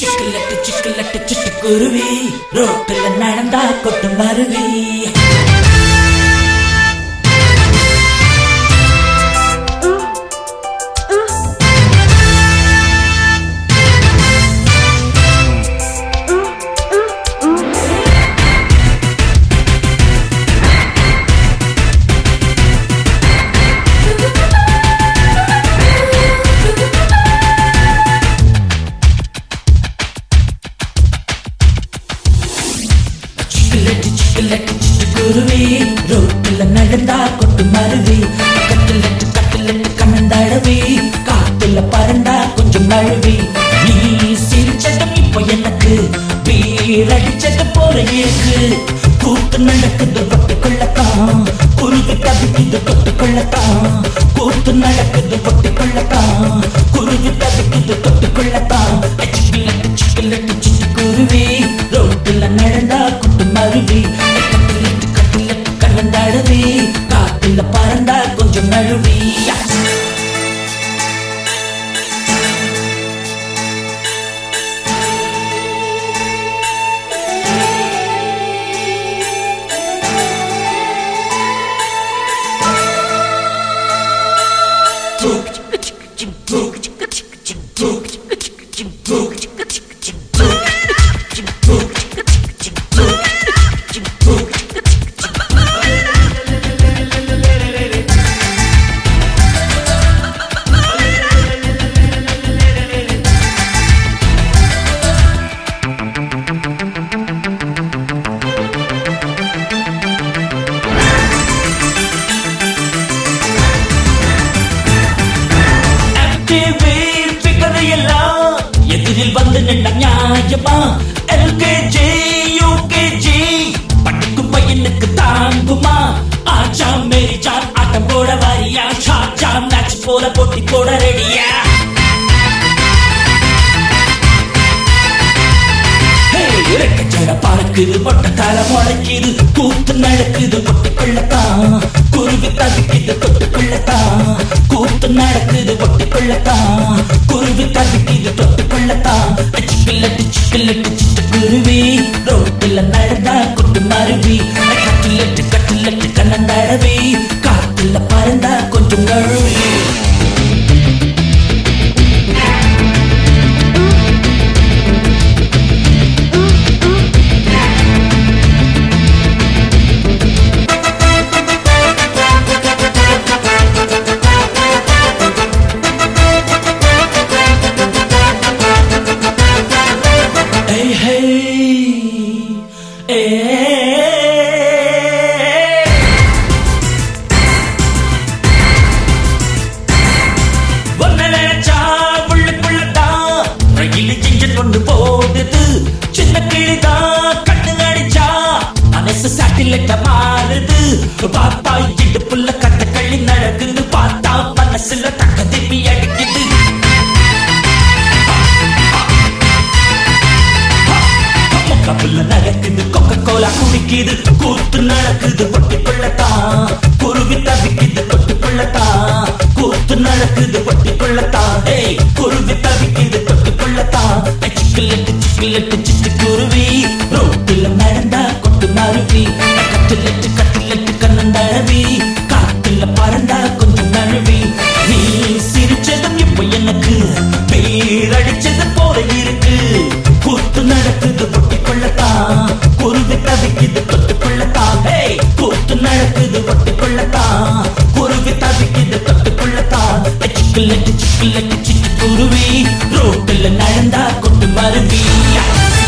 சிக்கலட்டு சிட்டுக்குருவி ரோட்டுல நடந்தா கொட்டும் வருவி. சிட்டுக்குருவி ரோட்டுல நடந்தா கொட்டு மருவி. கட்டலட்டு கண்ணந்தாழவி காத்துல பறந்தா கொஞ்சம் நழுவி. நீ சிரிச்சதும் இப்போ எனக்கு வீரடிச்சது போல இருக்கு. கூத்து நடக்குது கொட்டு கொள்ளத்தான், குருவி தவிக்குது கொட்டு கொள்ளத்தான். கூத்து நடக்குது கொட்டு கொள்ளத்தான், குருவி தவிக்குது கொட்டு கொள்ளத்தான். சிக்கலட்டு சிட்டுக்குருவி ரோட்டுல நடந்தா கொட்டு மருவி. கட்டலட்டு கண்ணந்தாழவி காத்துல பறந்தா கொஞ்சம் நழுவி. எதிரில் வந்து நின்ற நியாயமா எல்கேஜி யூகேஜி படிக்கும் பையனுக்கு தாங்குமா? ஆச்சா மேரி ஜான் ஆட்டம் போட வாரியா? ஷாஜா மேட்ச் போல போட்டி போட ரெடியா? இறக்கச்சட பார்க்குது பொட்ட கால முளைக்குது. கூத்து நடக்குது கொட்டு கொள்ளத்தான், குருவி தவிக்குது கொட்டு கொள்ளத்தான். கூத்து நடக்குது கொட்டு கொள்ளத்தான், குருவி தவிக்குது தொட்டு கொள்ளத்தான். சிக்கலட்டு சிட்டுக்குருவி ரோட்டுல நடந்தா கொட்டு மருவி. கட்டலட்டு கண்ணந்தாழவி காத்துல பறந்தா கொஞ்சம் நழுவி. கொண்டு போடுது சின்ன கிளிதான் கண்ணு அடிச்சா மனசு சாட்டிலைட்ட மாறுது. பாப்பா இடுப்புள்ள கட்ட கள்ளி நடக்குது, பார்த்தா மனசுல தக்க திருப்பி அடிக்குது. கப்புல நடக்குது கொக்க கோலா குடிக்குது. கூத்து நடக்குது கொட்டு கொள்ளத்தான், குருவி தவிக்குது கொட்டு கொள்ளத்தான். கூத்து நடக்குது கொட்டு கொள்ளத்தான், குருவி தவிக்குது கொட்டு கொள்ளத்தான். சிக்கலட்டு சிட்டுக்குருவி ரோட்டுல நடந்தா கொட்டு மருவி. கட்டலட்டு கண்ணந்தாழவி காத்துல பறந்தா கொஞ்சம் நழுவி. நீ சிரிச்சதும் இப்போ எனக்கு பேரடிச்சது போல இருக்கு. கூத்து நடக்குது கொட்டு கொள்ளத்தான், குருவி தவிக்குது கொட்டு கொள்ளத்தான். கூத்து நடக்குது கொட்டு கொள்ளத்தான், குருவி தவிக்குது கொட்டு கொள்ளத்தான். சிக்கலட்டு சிட்டுக்குருவி ரோட்டுல நடந்தா கொட்டு மருவி.